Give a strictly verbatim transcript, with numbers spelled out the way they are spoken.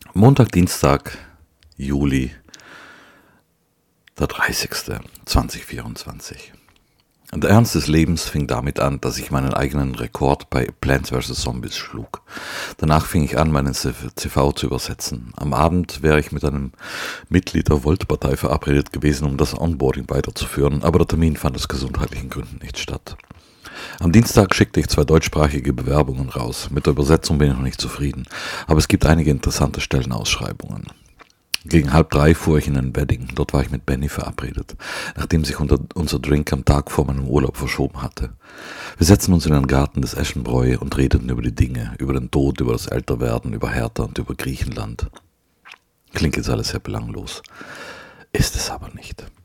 Montag, Dienstag, Juli, der dreißigste zweitausendvierundzwanzig. Der Ernst des Lebens fing damit an, dass ich meinen eigenen Rekord bei Plants versus. Zombies schlug. Danach fing ich an, meinen C V zu übersetzen. Am Abend wäre ich mit einem Mitglied der Volt-Partei verabredet gewesen, um das Onboarding weiterzuführen, aber der Termin fand aus gesundheitlichen Gründen nicht statt. Am Dienstag schickte ich zwei deutschsprachige Bewerbungen raus. Mit der Übersetzung bin ich noch nicht zufrieden, aber es gibt einige interessante Stellenausschreibungen. Gegen halb drei fuhr ich in ein Wedding. Dort war ich mit Benny verabredet, nachdem sich unter, unser Drink am Tag vor meinem Urlaub verschoben hatte. Wir setzten uns in den Garten des Eschenbräu und redeten über die Dinge, über den Tod, über das Älterwerden, über Hertha und über Griechenland. Klingt jetzt alles sehr belanglos. Ist es aber nicht.